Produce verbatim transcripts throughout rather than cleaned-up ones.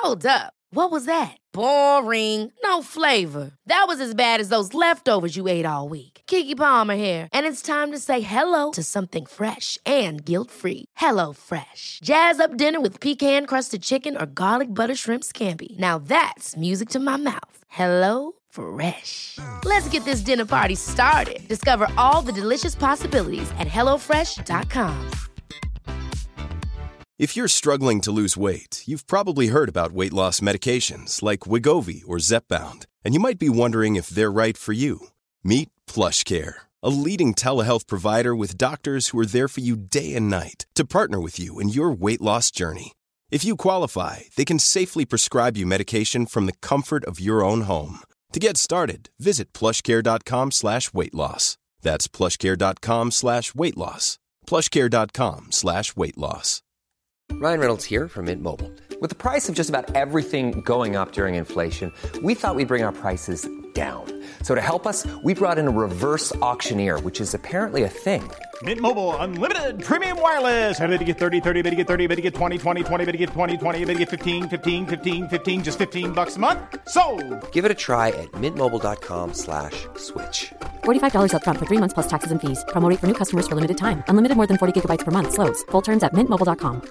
Hold up. What was that? Boring. No flavor. That was as bad as those leftovers you ate all week. Keke Palmer here, and it's time to say hello to something fresh and guilt-free. Hello Fresh. Jazz up dinner with pecan-crusted chicken or garlic butter shrimp scampi. Now that's music to my mouth. Hello Fresh. Let's get this dinner party started. Discover all the delicious possibilities at hello fresh dot com. If you're struggling to lose weight, you've probably heard about weight loss medications like Wegovy or Zepbound, and you might be wondering if they're right for you. Meet PlushCare, a leading telehealth provider with doctors who are there for you day and night to partner with you in your weight loss journey. If you qualify, they can safely prescribe you medication from the comfort of your own home. To get started, visit plushcare.com slash weight loss. That's plushcare.com slash weight loss. plushcare.com slash weight loss. Ryan Reynolds here from Mint Mobile. With the price of just about everything going up during inflation, we thought we'd bring our prices down. So to help us, we brought in a reverse auctioneer, which is apparently a thing. Mint Mobile Unlimited Premium Wireless. How to get thirty, thirty, bit to get thirty, bit to get twenty, twenty, twenty, bit to get twenty, twenty, bit to get fifteen, fifteen, fifteen, fifteen, just fifteen bucks a month? Sold! Give it a try at mintmobile.com slash switch. forty-five dollars up front for three months plus taxes and fees. Promo rate for new customers for limited time. Unlimited more than forty gigabytes per month. Slows full terms at mint mobile dot com.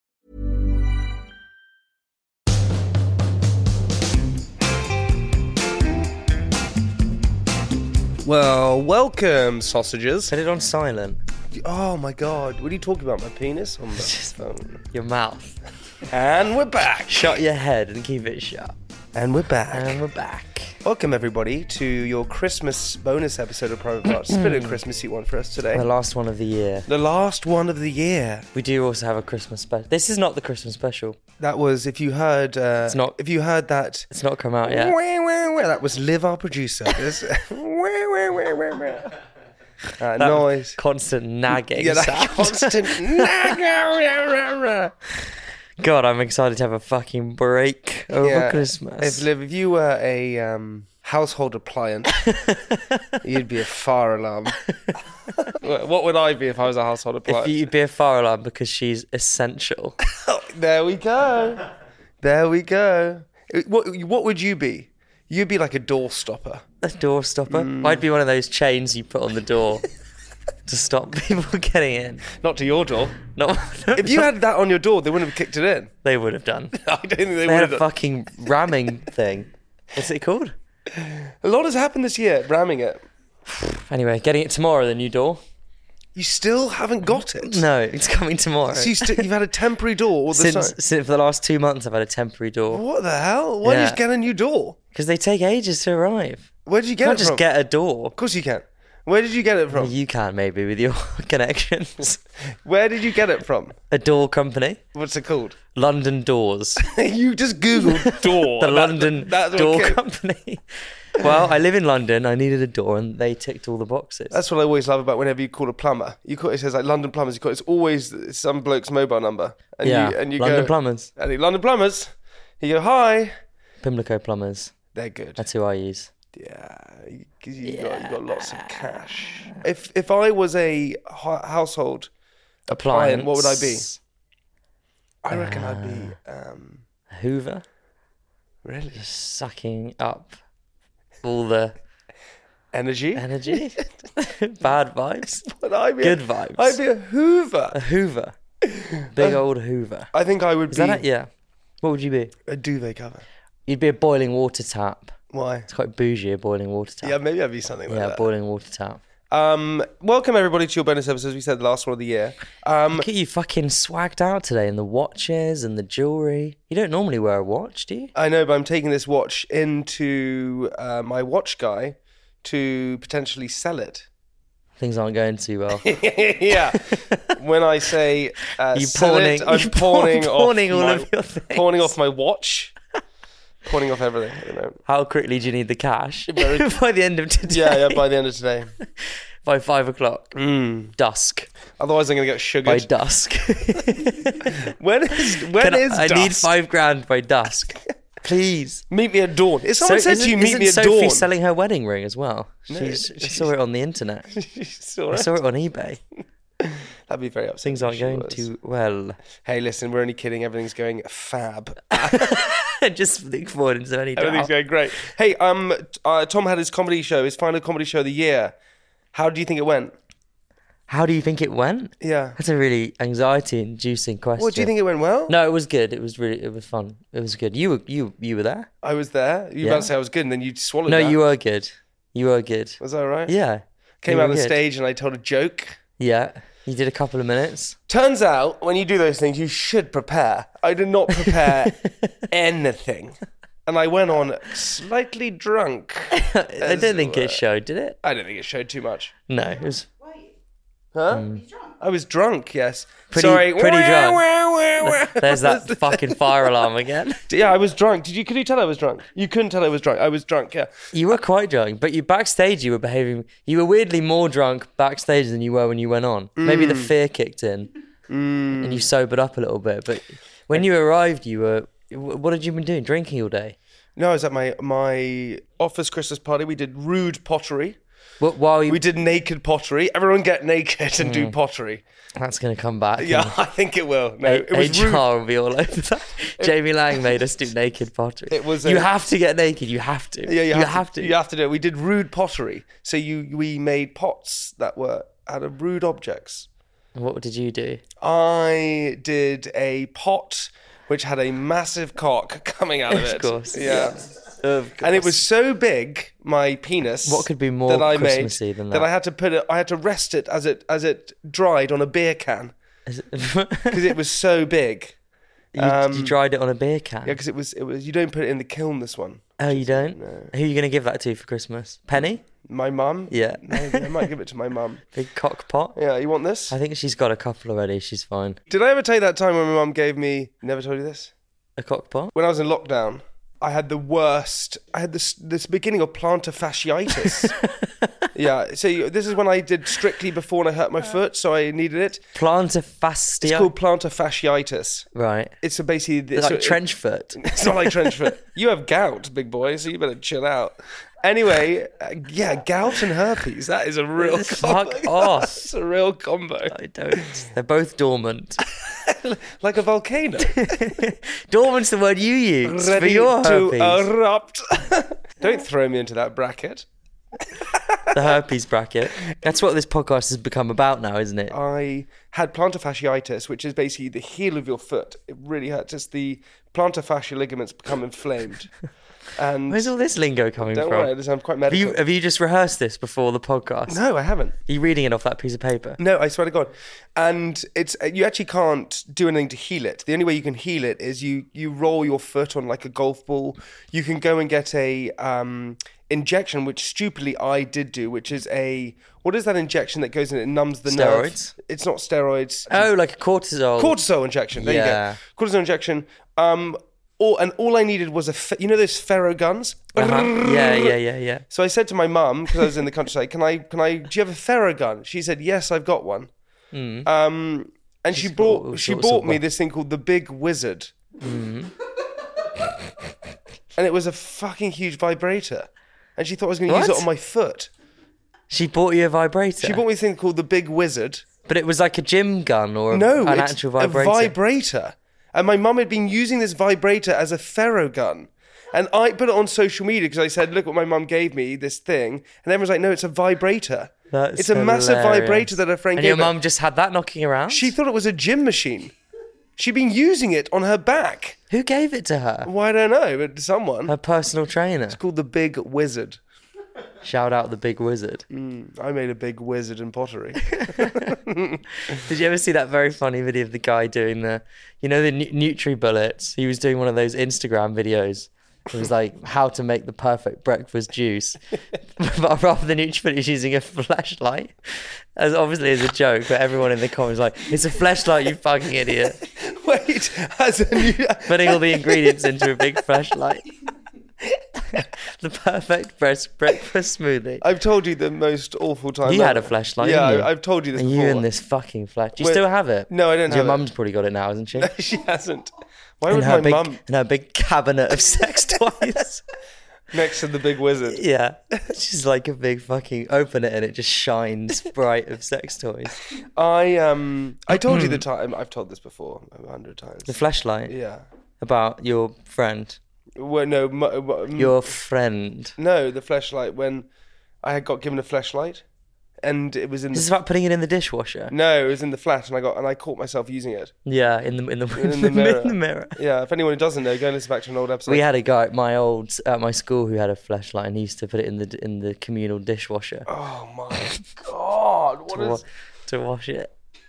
Well, welcome, sausages. Set it on silent. Oh my god, what are you talking about? My penis on the phone? Your mouth. And we're back. Shut your head and keep it shut. And we're back. And we're back. Welcome, everybody, to your Christmas bonus episode of Private Parts. It's been a Christmassy one for us today. The last one of the year. The last one of the year. We do also have a Christmas special. This is not the Christmas special. That was, if you heard... Uh, it's not. If you heard that... It's not come out yet. Wah, wah, wah, that was Liv, our producer. This, wah, wah, wah, wah, wah. Uh, noise. Constant nagging Yeah, that sound. constant nagging. God, I'm excited to have a fucking break over yeah. Christmas. If Liv, if you were a um, household appliance, you'd be a fire alarm. What would I be if I was a household appliance? If you'd be a fire alarm because she's essential. There we go. There we go. What what would you be? You'd be like a door stopper. A door stopper? Mm. I'd be one of those chains you put on the door to stop people getting in. Not to your door. No, no, if you had that on your door, they wouldn't have kicked it in. They would have done. I don't think they, they would had have a done. fucking ramming thing. What's it called? A lot has happened this year, ramming it. Anyway, getting it tomorrow, the new door. You still haven't got it? No, it's coming tomorrow. So you st- you've had a temporary door all the since, time? since for the last two months, I've had a temporary door. What the hell? Why Yeah. did you get a new door? Because they take ages to arrive. Where did you get you it can't just from? get a door. Of course you can. Where did you get it from? You can, maybe, with your connections. Where did you get it from? A door company. What's it called? London Doors. You just Googled door. The That- London that's Door okay. Company. Well, I live in London. I needed a door, and they ticked all the boxes. That's what I always love about whenever you call a plumber. You call it says like London Plumbers. You call it, it's always some bloke's mobile number. And yeah, you, and you London go, Plumbers. And you, London Plumbers. You go, hi. Pimlico Plumbers. They're good. That's who I use. Yeah, because you, you, got, you got lots of cash. If if I was a ho- household appliance, what would I be? I reckon uh, I'd be um, Hoover. Really? Just sucking up all the energy. Energy. Bad vibes. Would I be Good a, vibes. I'd be a Hoover. A Hoover. Big uh, old Hoover. I think I would Is be. That it? Yeah. What would you be? A duvet cover. You'd be a boiling water tap. Why? It's quite bougie, a boiling water tap. Yeah, maybe I'd be something like yeah, that. Yeah, boiling water tap. Um, welcome everybody to your bonus episode. As we said, the last one of the year. Um, Look at you fucking swagged out today in the watches and the jewellery. You don't normally wear a watch, do you? I know, but I'm taking this watch into uh, my watch guy to potentially sell it. Things aren't going too well. Yeah. When I say uh, you sell pawning, it, I'm you pawning, pawning off all my, of your things. Pawning off my watch. Pawning off everything at the moment. How quickly do you need the cash? Very... By the end of today. Yeah, yeah, by the end of today. By five o'clock. Mm. Dusk. Otherwise I'm going to get sugared. By dusk. when is, when Can is I, dusk? I need five grand by dusk. Please. Meet me at dawn. If someone so, said to you, meet isn't me at Sophie dawn. selling her wedding ring as well? No, She's, I she's- saw it on the internet. saw I it. saw it on eBay. That'd be very upsetting. Things aren't if she going was. too well. Hey, listen, we're only kidding. Everything's going fab. Just look forward into any doubt. Everything's going great. Hey, um, uh, Tom had his comedy show, his final comedy show of the year. How do you think it went? How do you think it went? Yeah. That's a really anxiety-inducing question. What, do you think it went well? No, it was good. It was really, it was fun. It was good. You were, you, you were there. I was there. You were Yeah. about to say I was good, and then you swallowed No, that. you were good. You were good. Was that right? Yeah. Came You out were on the good. stage and I told a joke. Yeah. You did a couple of minutes. Turns out, when you do those things, you should prepare. I did not prepare anything. And I went on slightly drunk. I don't think it showed, did it? I don't think it showed too much. No, it was Huh? I was drunk, yes. Pretty- Sorry. pretty Wah, drunk. wah, wah, wah. There's that fucking fire alarm again. Yeah, I was drunk. Did you? Could you tell I was drunk? You couldn't tell I was drunk. I was drunk. Yeah. You were quite drunk, but you backstage you were behaving. You were weirdly more drunk backstage than you were when you went on. Maybe the fear kicked in, and you sobered up a little bit. But when you arrived, you were. What had you been doing? Drinking all day? No, I was at my my office Christmas party. We did rude pottery. What, while you? We did naked pottery. Everyone get naked and do pottery. That's gonna come back. Yeah, I think it will. No, it was H rude. R will be all over that. Jamie Lang made us do naked pottery. It was You a- have to get naked. You have to. Yeah, you, have, have to, to. You have to do it. We did rude pottery. So you we made pots that were out of rude objects. What did you do? I did a pot which had a massive cock coming out of it. Of course. Yeah. Of And it was so big, my penis. What could be more that I Christmassy made, than that that? I had to put it. I had to rest it as it as it dried on a beer can Is it- because it was so big. you, Um, you dried it on a beer can. Yeah, because it was it was. You don't put it in the kiln. This one. Oh, you don't? Who are you going to give that to for Christmas? Penny? My mum. Yeah. Maybe. I might give it to my mum. Big cock pot? Yeah, you want this? I think she's got a couple already. She's fine. Did I ever tell you that time when my mum gave me? Never told you this. A cock pot? When I was in lockdown, I had the worst. I had this this beginning of plantar fasciitis. Yeah, so you, this is when I did Strictly before and I hurt my foot, so I needed it. Plantar It's fascia? called plantar fasciitis. Right. It's a basically It's so like trench foot. It's not like trench foot. You have gout, big boy, so you better chill out. Anyway, uh, yeah, gout and herpes. That is a real Fuck combo. off. That's a real combo. I don't. They're both dormant. Like a volcano. Dormant's the word you use for Ready your to herpes. erupt. Don't throw me into that bracket. The herpes bracket. That's what this podcast has become about now, isn't it? I had plantar fasciitis, which is basically the heel of your foot. It really hurts. It's the plantar fascia ligaments become inflamed. And Where's all this lingo coming don't from? worry, I'm quite Have medical. you, have you just rehearsed this before the podcast? No, I haven't. Are you reading it off that piece of paper? No, I swear to God. And it's you actually can't do anything to heal it. The only way you can heal it is you you roll your foot on like a golf ball. You can go and get a um, injection, which stupidly I did do, which is a what is that injection that goes in? It numbs the nerve. Steroids? It's not steroids. Oh, like a cortisol. Cortisol injection. There Yeah. you go. Cortisol injection. Um, all, and all I needed was a fe- you know those ferro guns. Uh-huh. Yeah, yeah, yeah, yeah. So I said to my mum, because I was in the countryside, can I, can I, do you have a ferro gun? She said, yes, I've got one. Mm. Um, and she She's got all bought, she sorts bought of me wep- this thing called the Big Wizard. Mm. And it was a fucking huge vibrator. And she thought I was going to use it What? on my foot. She bought you a vibrator. She bought me a thing called the Big Wizard. But it was like a gym gun or a, No, an it's actual vibrator. a vibrator. And my mum had been using this vibrator as a ferro gun. And I put it on social media because I said, look what my mum gave me, this thing. And everyone's like, no, it's a vibrator. That's it's a massive hilarious. vibrator that her friend And gave your her. mum just had that knocking around? She thought it was a gym machine. She'd been using it on her back. Who gave it to her? Well, I don't know, but someone. Her personal trainer. It's called the Big Wizard. Shout out the Big Wizard. Mm, I made a big wizard in pottery. Did you ever see that very funny video of the guy doing the, you know, the nu- NutriBullets? He was doing one of those Instagram videos. It was like how to make the perfect breakfast juice. But rather than NutriBullet, he's using a flashlight. As obviously as a joke, but everyone in the comments was like, it's a flashlight, you fucking idiot. Wait, as a new... Putting all the ingredients into a big flashlight. The perfect breast breakfast smoothie. I've told you the most awful time. You had a ever. flashlight, Yeah, didn't you? I- I've told you this And before. you in this fucking flash. Do you Wait, still have it? no, I don't Your have it. mum's probably got it now, hasn't she? She hasn't. Why in would her my big, mum... in her big cabinet of sex toys. Next to the big wizard. Yeah. It's just like a big fucking open it and it just shines bright of sex toys. I um I told you the time. I've told this before a hundred times. The flashlight. Yeah. About your friend. Well, no, m- m- Your friend. No, the flashlight when I had got given a flashlight, and it was in. This the, is about putting it in the dishwasher. No, it was in the flat, and I got and I caught myself using it. Yeah, in the in the, in the mirror. in the mirror. Yeah, if anyone who doesn't know, go and listen back to an old episode. We had a guy at my old at my school who had a flashlight, and he used to put it in the in the communal dishwasher. Oh my god! What to, is? wa- to wash it.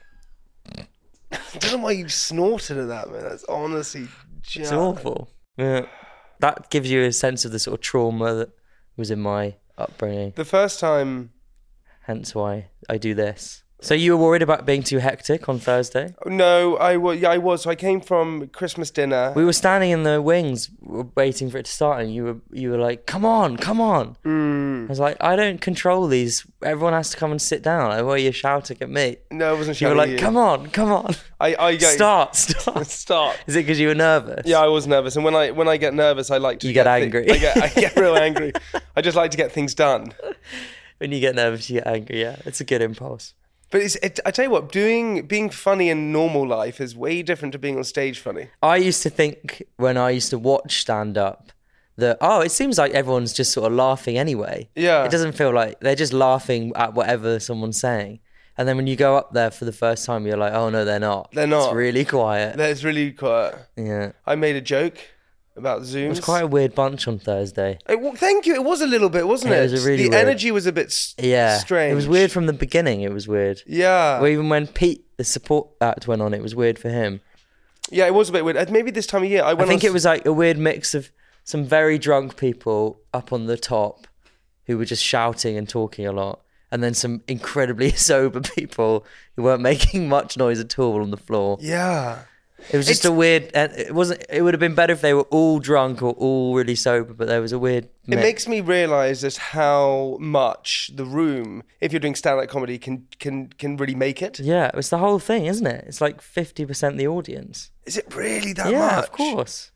I don't know why you snorted at that, man. That's honestly just... It's awful. Yeah. That gives you a sense of the sort of trauma that was in my upbringing. The first time... Hence why I do this. So you were worried about being too hectic on Thursday? No, I was. Yeah, I was. So I came from Christmas dinner. We were standing in the wings waiting for it to start, and you were you were like, "Come on, come on!" Mm. I was like, "I don't control these. Everyone has to come and sit down." Like, why are you shouting at me? No, I wasn't You shouting were at like, you. "Come on, come on!" I, I get, start, start, start. Is it because you were nervous? Yeah, I was nervous, and when I when I get nervous, I like to You get thi- angry. I get I get real angry. I just like to get things done. When you get nervous, you get angry. Yeah, it's a good impulse. But it's, it, I tell you what, doing being funny in normal life is way different to being on stage funny. I used to think when I used to watch stand up that, oh, it seems like everyone's just sort of laughing anyway. Yeah. It doesn't feel like they're just laughing at whatever someone's saying. And then when you go up there for the first time, you're like, oh no, they're not. They're not. It's really quiet. That's really quiet. Yeah. I made a joke about Zooms. It was quite a weird bunch on Thursday. It, well, thank you. It was a little bit, wasn't Yeah, it? it was a really the weird. energy was a bit s- Yeah. strange. It was weird from the beginning. It was weird. Yeah. Or even when Pete, the support act, went on, it was weird for him. Yeah, it was a bit weird. Uh, Maybe this time of year. I, I went think on it was like a weird mix of some very drunk people up on the top who were just shouting and talking a lot, and then some incredibly sober people who weren't making much noise at all on the floor. Yeah. It was just It's- a weird. And it wasn't. It would have been better if they were all drunk or all really sober, but there was a weird. It mix. makes me realise just how much the room, if you're doing stand-up comedy, can can can really make it. Yeah, it's the whole thing, isn't it? It's like fifty percent the audience. Is it really that yeah, much? of course.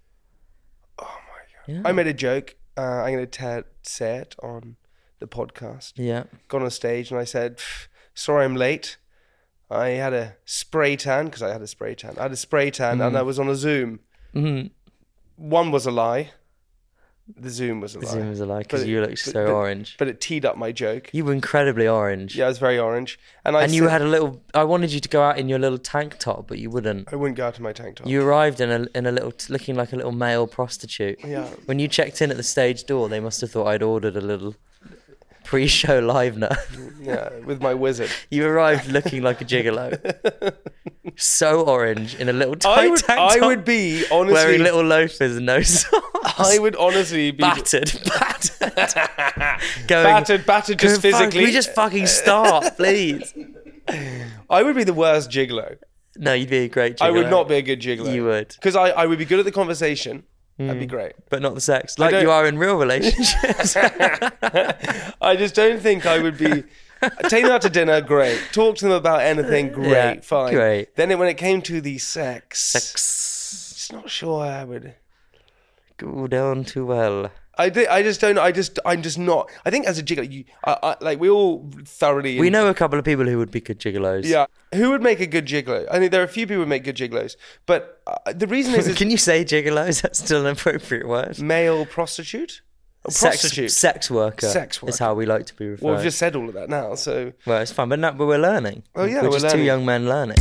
Oh my god! Yeah. I made a joke. Uh, I'm going to say it on the podcast. Yeah. Gone on stage and I said, "Pff, "Sorry, I'm late. I had a spray tan because I had a spray tan. I had a spray tan Mm. and I was on a Zoom. Mm-hmm. One was a lie. The Zoom was a The lie. Zoom was a lie because But it- you looked but- so but- orange. But it teed up my joke. You were incredibly orange. Yeah, I was very orange. And I and you said- had a little. I wanted you to go out in your little tank top, but you wouldn't. I wouldn't go out in my tank top. You arrived in a in a little, looking like a little male prostitute. Yeah. When you checked in at the stage door, they must have thought I'd ordered a little pre-show livener. Yeah, with my wizard. You arrived looking like a gigolo. So orange in a little tight I would, tank I top, would be honestly. wearing little loafers and no socks. I would honestly be battered, battered, going battered, battered just "Can fuck- physically. We just fucking start, please. I would be the worst gigolo. No, you'd be a great gigolo. I would not be a good gigolo. You would. Because I, I would be good at the conversation. That'd be great. But not the sex, like don't- you are in real relationships. I just don't think I would be. Take them out to dinner, great. Talk to them about anything, great, Yeah, fine. great. Then it, when it came to the sex, Sex just not sure I would. go down too well. I, di- I just don't. I just. I'm just not. I think as a gigolo, you, I, I, like we all thoroughly. We know a couple of people who would be good gigolos. Yeah. Who would make a good gigolo? I think there are a few people who make good gigolos, but uh, the reason is, is Can you say gigolo? Is that still an appropriate word? male prostitute. Or Sex, prostitute. sex worker. Sex is worker. how we like to be referred. Well, we've just said all of that now, so Well, it's fun, but, no, but we're learning. Oh, yeah, we're we're just two learning. young men learning.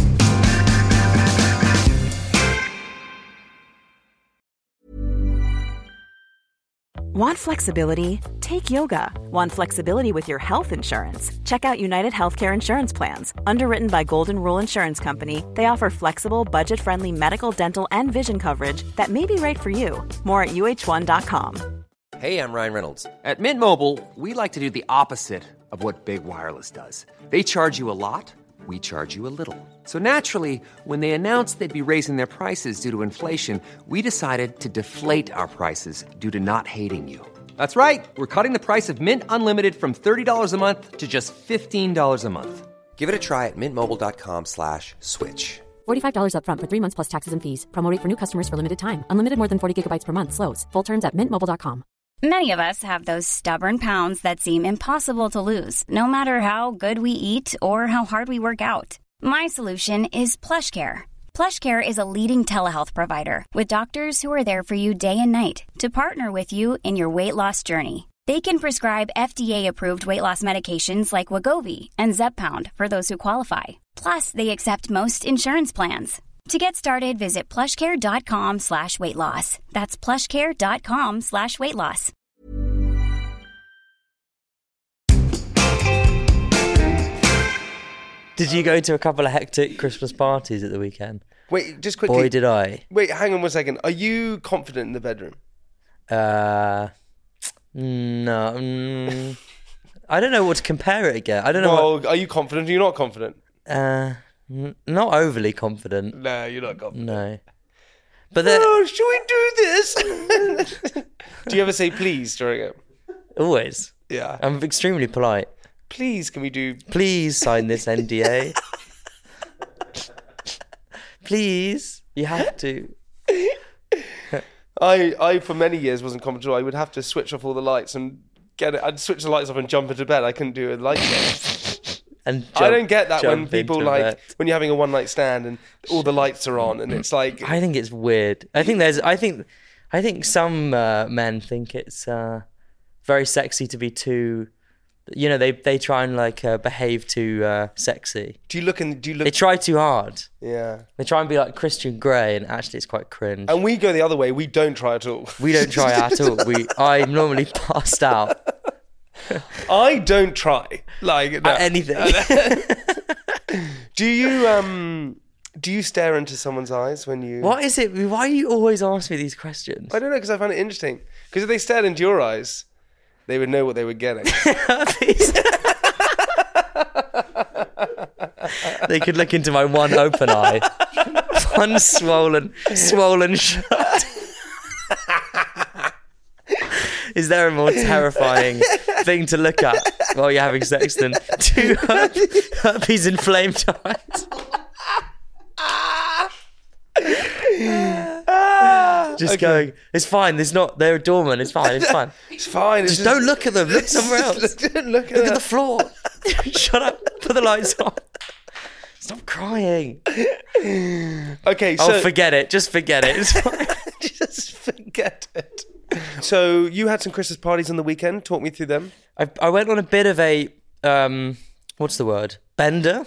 Want flexibility? Take yoga. Want flexibility with your health insurance? Check out United Healthcare Insurance Plans. Underwritten by Golden Rule Insurance Company, they offer flexible, budget-friendly medical, dental, and vision coverage that may be right for you. More at U H one dot com. Hey, I'm Ryan Reynolds. At Mint Mobile, we like to do the opposite of what Big Wireless does. They charge you a lot, we charge you a little. So naturally, when they announced they'd be raising their prices due to inflation, we decided to deflate our prices due to not hating you. That's right. We're cutting the price of Mint Unlimited from thirty dollars a month to just fifteen dollars a month. Give it a try at mintmobile.com slash switch. forty-five dollars up front for three months plus taxes and fees. Promo rate for new customers for limited time. Unlimited more than forty gigabytes per month slows. Full terms at mint mobile dot com. Many of us have those stubborn pounds that seem impossible to lose, no matter how good we eat or how hard we work out. My solution is PlushCare. PlushCare is a leading telehealth provider with doctors who are there for you day and night to partner with you in your weight loss journey. They can prescribe F D A-approved weight loss medications like Wegovy and Zepbound for those who qualify. Plus, they accept most insurance plans. To get started, visit plushcare.com slash weight loss. That's plushcare.com slash weight loss. Did you go to a couple of hectic Christmas parties at the weekend? Wait, just quickly. Boy, did I. Wait, hang on one second. Are you confident in the bedroom? Uh, no. Mm, I don't know what to compare it again. I don't know. Well, what, are you confident or you're not confident? Uh, n- not overly confident. No, you're not confident. No. But then, oh, should we do this? Do you ever say please during it? Always. Yeah. I'm extremely polite. Please, can we do... Please sign this N D A. Please. You have to. I, I, for many years, wasn't confident. I would have to switch off all the lights and get it. I'd switch the lights off and jump into bed. I couldn't do a light show. And jump, I don't get that when jump people into like bed. when you're having a one night stand and all the lights are on and it's like I think it's weird. I think there's. I think. I think some uh, men think it's uh, very sexy to be too. You know, they they try and like uh, behave too uh, sexy. Do you look and do you look? They try too hard. Yeah. They try and be like Christian Grey, and actually, it's quite cringe. And we go the other way. We don't try at all. We don't try at all. We. I'm normally passed out. I don't try like no. At anything. Do you um? Do you stare into someone's eyes when you? What is it? Why do you always ask me these questions? I don't know because I find it interesting. Because if they stared into your eyes, they would know what they were getting. They could look into my one open eye, one swollen, swollen shut. Is there a more terrifying thing to look at while you're having sex than two herpes, herpes inflamed eyes? Just Okay. going, it's fine. There's not. They're dormant. It's fine. It's fine. It's fine. It's Just don't look at them. Look somewhere else. Don't look at, Look them. at the floor. Shut up. Put the lights on. Stop crying. Okay, so Oh, forget it. Just forget it. It's fine. just forget it. So you had some Christmas parties on the weekend. Talk me through them. I, I went on a bit of a, um, what's the word? Bender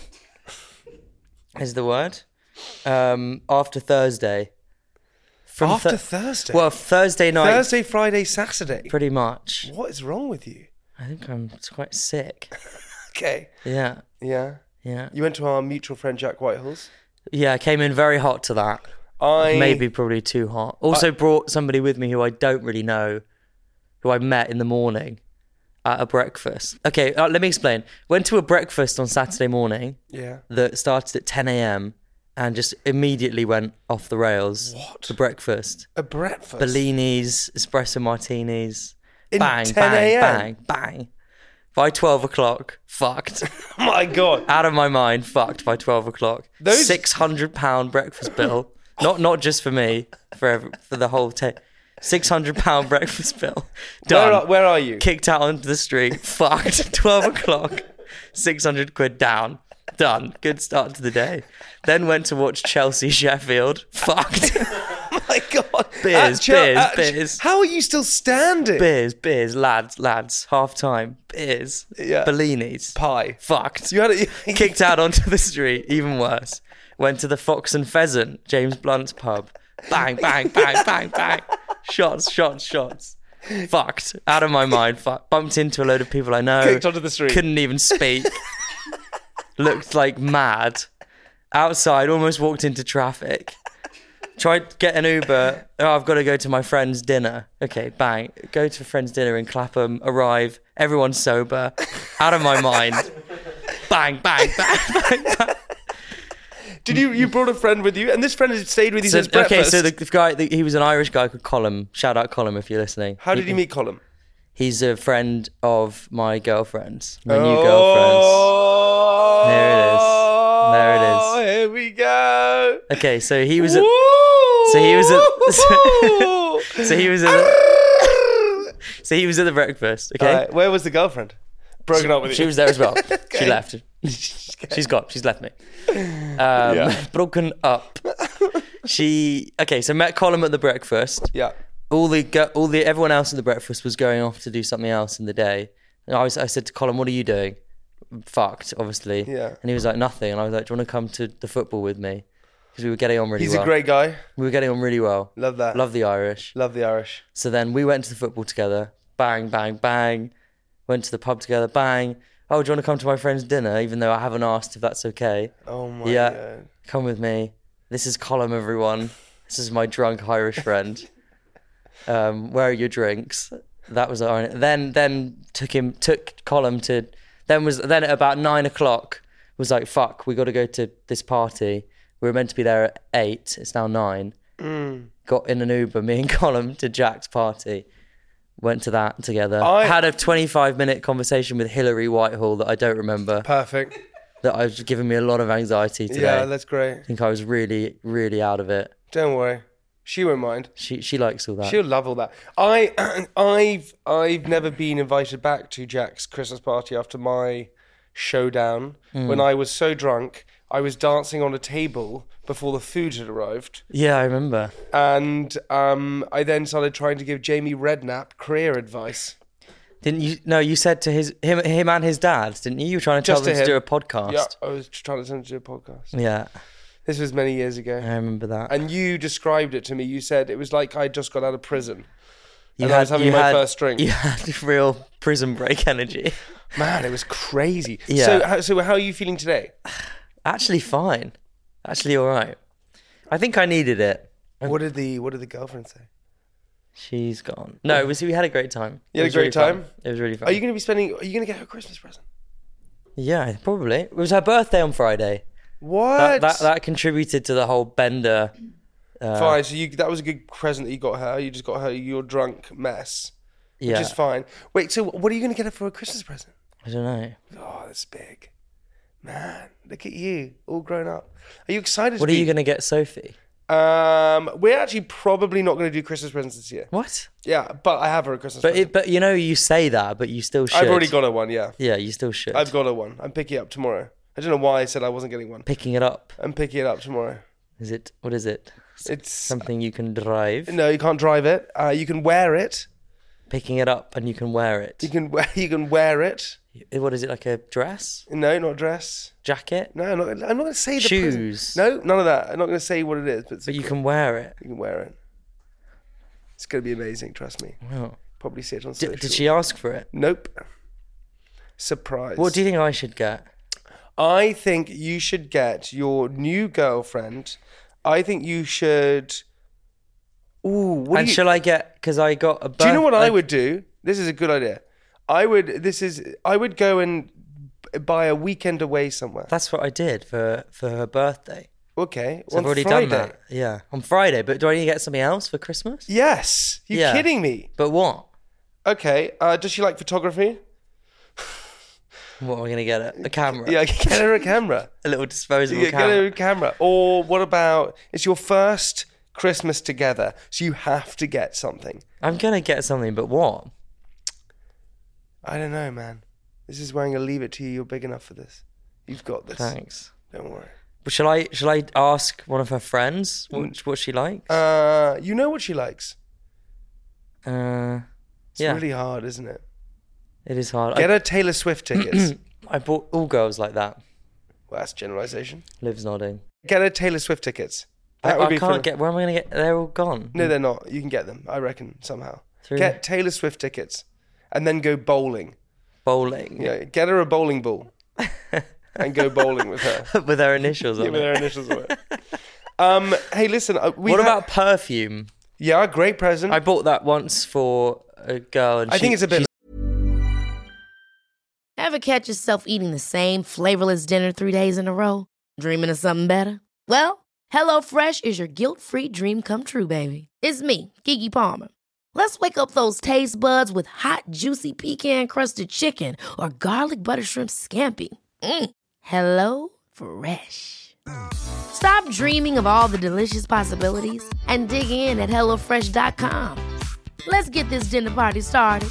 is the word. Um, after Thursday. From After Thur- Thursday. Well, Thursday night. Thursday, Friday, Saturday. Pretty much. What is wrong with you? I think I'm quite sick. Okay. Yeah. Yeah. Yeah. You went to our mutual friend Jack Whitehall's. Yeah, I came in very hot to that. I Maybe probably too hot. Also I- brought somebody with me who I don't really know, who I met in the morning at a breakfast. Okay, uh, let me explain. Went to a breakfast on Saturday morning Yeah. that started at ten a.m. and just immediately went off the rails. What? For breakfast. A breakfast. Bellinis, espresso martinis. In bang, ten bang, a.m.? bang, bang. By twelve o'clock, fucked. Oh my god. Out of my mind, fucked by twelve o'clock. Those- six hundred pound breakfast bill. Not not just for me, for every, for the whole take. six hundred pound breakfast bill. Done. Where are, where are you? Kicked out onto the street. Fucked. twelve o'clock. six hundred quid down. Done. Good start to the day. Then went to watch Chelsea Sheffield. Fucked. Oh my god. Beers, At Chel- beers, at- beers. How are you still standing? Beers, beers, lads, lads. Half time. Beers. Yeah. Bellinis. Pie. Fucked. You had a Kicked out onto the street. Even worse. Went to the Fox and Pheasant, James Blunt's pub. Bang, bang, bang, bang, bang. Shots, shots, shots. Fucked. Out of my mind. Fuck. Bumped into a load of people I know. Kicked onto the street. Couldn't even speak. Looked like mad. Outside, almost walked into traffic. Tried to get an Uber. Oh, I've got to go to my friend's dinner. Okay, bang. Go to a friend's dinner in Clapham. Arrive. Everyone's sober. Out of my mind. Bang, bang, bang, bang, bang. Did you you brought a friend with you, and this friend has stayed with you So, since breakfast? okay, so the guy, the, he was an Irish guy called Colm. Shout out Colm if you're listening. How did you meet Colm? He's a friend of my girlfriend's, my oh, new girlfriend's. There it is. There it is. Here we go. Okay, so he was. A, so he was. A, so, so he was. A, So he was at the breakfast, okay? Alright, where was the girlfriend? Broken she, up with you. She was there as well. Okay. She left. She's got, she's left me. Um, Yeah. Broken up. She, okay, so met Colin at the breakfast. Yeah. All the, go- all the, everyone else at the breakfast was going off to do something else in the day. And I was, I said to Colin, what are you doing? Fucked, obviously. Yeah. And he was like, nothing. And I was like, do you want to come to the football with me? Because we were getting on really He's well. a great guy. We were getting on really well. Love that. Love the Irish. Love the Irish. So then we went to the football together. Bang, bang, bang. Went to the pub together. Bang. Oh, do you want to come to my friend's dinner? Even though I haven't asked if that's okay. Oh my yeah, God. Come with me. This is Colin, everyone. This is my drunk Irish friend. Um, where are your drinks? That was our, then then took him took Colin to then was then at about nine o'clock was like, fuck, we got to go to this party. We were meant to be there at eight. It's now nine. Mm. Got in an Uber, me and Colin, to Jack's party. Went to that together. I had a twenty-five minute conversation with Hillary Whitehall that I don't remember. Perfect. That I was giving me a lot of anxiety today. Yeah, that's great. I think I was really, really out of it. Don't worry. She won't mind. She she likes all that. She'll love all that. I, I've, I've never been invited back to Jack's Christmas party after my showdown. Mm. When I was so drunk, I was dancing on a table before the food had arrived. Yeah, I remember. And um, I then started trying to give Jamie Redknapp career advice. Didn't you? No, you said to his him him and his dad, didn't you? You were trying to Just tell to them to him. do a podcast. Yeah, I was trying to send you a podcast. Yeah, This was many years ago. I remember that. And you described it to me. You said it was like I just got out of prison. You and I was having you my had, first drink. You had real prison break energy. Man, it was crazy. Yeah. So, how, so how are you feeling today? Actually, fine. Actually, all right. I think I needed it. What did the What did the girlfriend say? She's gone. No, it was we had a great time. You It had a was really great time? fun. It was really fun. Are you going to be spending? Are you going to get her a Christmas present? Yeah, probably. It was her birthday on Friday. What? That that, that contributed to the whole Bender. Uh, Fine. So you that was a good present that you got her. You just got her your drunk mess, Yeah. which is fine. Wait. So what are you going to get her for a Christmas present? I don't know. Oh, that's big, man. Look at you, all grown up. Are you excited? What to are be... you going to get Sophie? Um, we're actually probably not going to do Christmas presents this year. What? Yeah, but I have her a Christmas But present. it, but you know, you say that, but you still should. I've already got her one. Yeah, Yeah, you still should. I've got her one. I'm picking it up tomorrow. I don't know why I said I wasn't getting one. Picking it up. I'm picking it up tomorrow. Is it? What is it? It's Something you can drive. No, you can't drive it. Uh, you can wear it. Picking it up and you can wear it. You can wear. You can wear it. What is it, like a dress? No, not dress. Jacket? No, I'm not. I'm not going to say the Shoes? present. No, none of that. I'm not going to say what it is. But, it's But a you cool- can wear it. You can wear it. It's going to be amazing. Trust me. Wow. Probably see it on D- social. did she ask for it? Nope. Surprise. What do you think I should get? I think you should get your new girlfriend. I think you should. Ooh, what and do you, shall I get? Because I got a. Birth- do you know what I like- would do? This is a good idea. I would. This is. I would go and b- buy a weekend away somewhere. That's what I did for for her birthday. Okay. So I've on already Friday. done that. Yeah, on Friday. But do I need to get something else for Christmas? Yes. You Yeah. kidding me? But what? Okay. Uh, does she like photography? What am I gonna get? A, a camera? Yeah. Get her a camera. A little disposable Yeah, get camera. her a camera. Or what about? It's your first Christmas together, so you have to get something. I'm gonna get something, but what? I don't know, man. This is where I'm gonna leave it to you. You're big enough for this. You've got this. Thanks. Don't worry. But shall I? Shall I ask one of her friends what, what she likes? Uh, you know what she likes. Uh, It's yeah, really hard, isn't it? it is hard. Get I, her Taylor Swift tickets. I bought all girls like that. Well, that's generalization. Liv's nodding. Get her Taylor Swift tickets. I, That would I be can't fun. get. Where am I gonna get? They're all gone. No, they're not. You can get them. I reckon somehow. Through Get Taylor Swift tickets, and then go bowling. bowling. Yeah, get her a bowling ball, and go bowling with her. With her initials on Yeah, with it. her initials on it. Um, hey, listen. Uh, we've What had- about perfume? Yeah, great present. I bought that once for a girl, and I she, think it's a bit. she's- Ever catch yourself eating the same flavorless dinner three days in a row? Dreaming of something better? Well, HelloFresh is your guilt-free dream come true, baby. It's me, Keke Palmer. Let's wake up those taste buds with hot, juicy pecan-crusted chicken or garlic butter shrimp scampi. Mm. Hello Fresh. Stop dreaming of all the delicious possibilities and dig in at HelloFresh dot com. Let's get this dinner party started.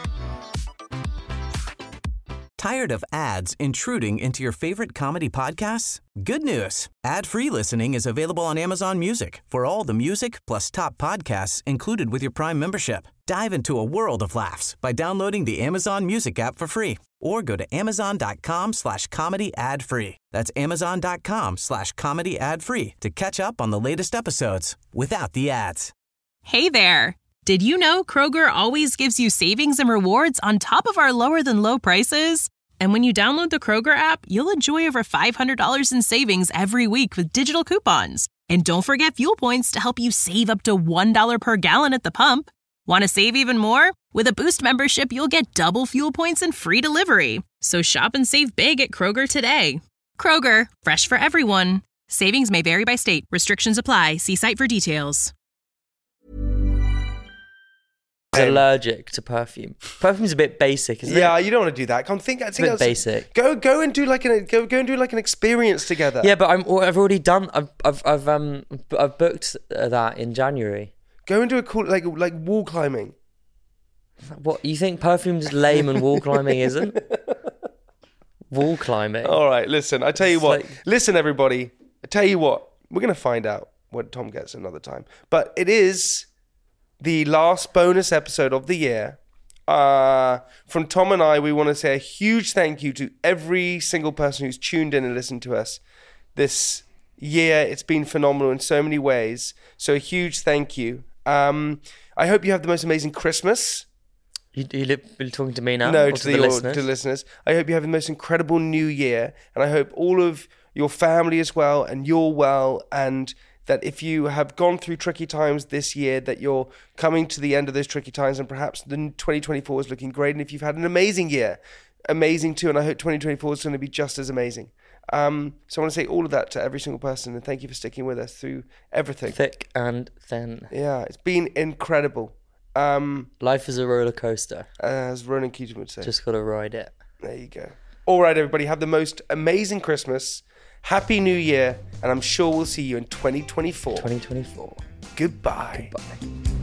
Tired of ads intruding into your favorite comedy podcasts? Good news. Ad-free listening is available on Amazon Music for all the music plus top podcasts included with your Prime membership. Dive into a world of laughs by downloading the Amazon Music app for free or go to amazon.com slash comedy ad free. That's amazon.com slash comedy ad free to catch up on the latest episodes without the ads. Hey there. Did you know Kroger always gives you savings and rewards on top of our lower than low prices? And when you download the Kroger app, you'll enjoy over five hundred dollars in savings every week with digital coupons. And don't forget fuel points to help you save up to one dollar per gallon at the pump. Want to save even more? With a Boost membership, you'll get double fuel points and free delivery. So shop and save big at Kroger today. Kroger, fresh for everyone. Savings may vary by state. Restrictions apply. See site for details. Allergic to perfume. Perfume's a bit basic, isn't yeah, it? you don't want to do that. I think, I think a bit that's basic. Go, go and do like an go, go and do like an experience together. Yeah, but I'm. I've already done. I've, I've, I've um, I've booked that in January. Go and do a cool like like wall climbing. What you think? Perfume's lame and wall climbing isn't? Wall climbing. All right, listen. I tell you It's what. like- Listen, everybody. I tell you what. We're gonna find out what Tom gets another time. But it is the last bonus episode of the year. Uh, from Tom and I, we want to say a huge thank you to every single person who's tuned in and listened to us this year. It's been phenomenal in so many ways. So a huge thank you. Um, I hope you have the most amazing Christmas. You, you li- you're talking to me now? No, or to, to the, the your- listeners? to the listeners. I hope you have the most incredible new year. And I hope all of your family is well and you're well, and that if you have gone through tricky times this year, that you're coming to the end of those tricky times, and perhaps the twenty twenty-four is looking great. And if you've had an amazing year, amazing too. And I hope twenty twenty-four is going to be just as amazing. Um, so I want to say all of that to every single person, and thank you for sticking with us through everything. Thick and thin. Yeah, it's been incredible. Um, Life is a roller coaster. as Ronan Keating would say. Just got to ride it. There you go. All right, everybody, have the most amazing Christmas. Happy New Year, and I'm sure we'll see you in twenty twenty-four. twenty twenty-four. Goodbye. Bye.